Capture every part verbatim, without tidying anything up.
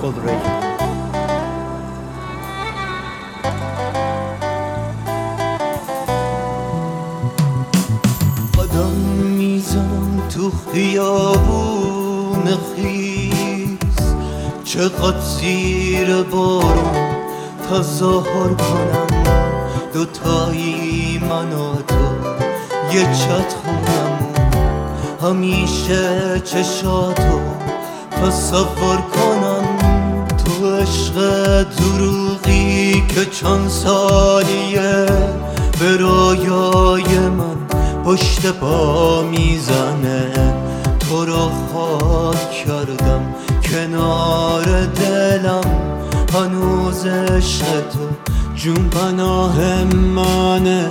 قلرک. قدم میزنم تو خیابون خیس، چقدر زیر بارون تظاهر کنم، دوتایی من و تو یه چت خونمون، همیشه چشاتو تصور کنم. تو عشق دروغی که چند سالیه به رویای من پشت پا میزنه، تو رو خاک کردم کنار دلم، هنوز عشق تو جون پناه منه.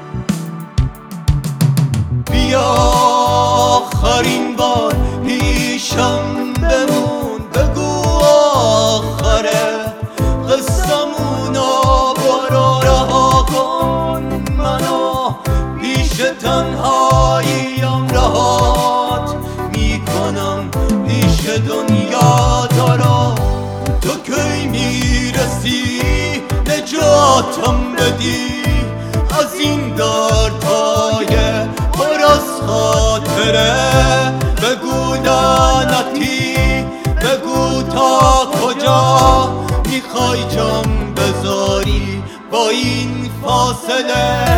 بیا آخرین بار پیشم بمون، بگو آخره قصمونو، برو رها کن منو، پیش تنهاییم رهات میکنم، پیش دنیا دارا. تو کی میرسی نجاتم بدی از این دردهای پر از خاطره؟ بگو لعنتی، بگو تا کجا میخوای جام بذاری با این فاصله؟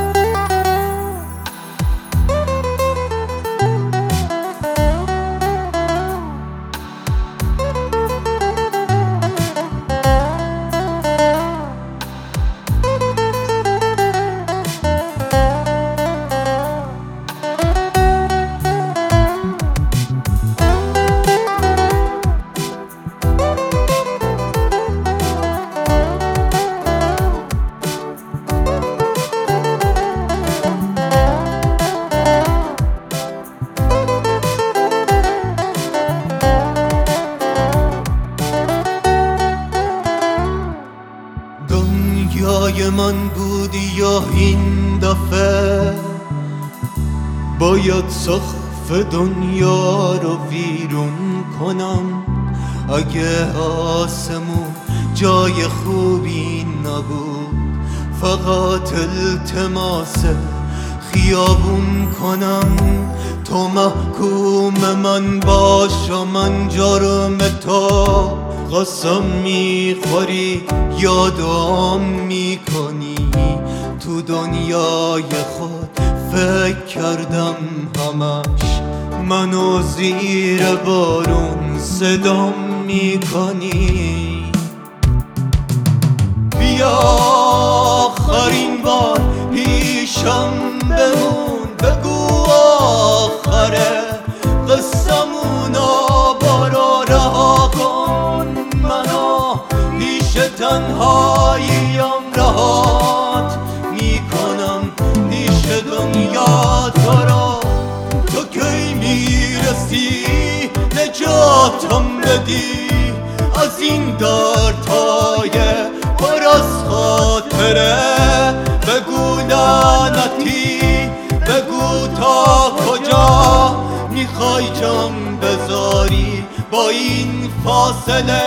دنیای من بودی یا این دفعه باید سقف دنیا رو ویرون کنم؟ اگه آسمون جای خوبی نبود، فقط التماس خیابون کنم. تو محکوم من باش و من جرم تو، قسم میخوری یادم میکنی. تو دنیای خود فکر کردم همش، منو زیر بارون صدام میکنی. بیا آخرین بار پیشم بمون، بگو آخره قصمونو، برو رها کن منو، پیش تنهاییم رهات میکنم، پیش دنیا دارا. تو کی میرسی نجاتم بدی از این دردهای پر از خاطره؟ بگو لعنتی، بگو تا کجا میخوای جام بذاری با این فاصله؟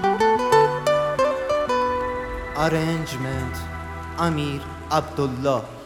Arrangement Amir Abdullah.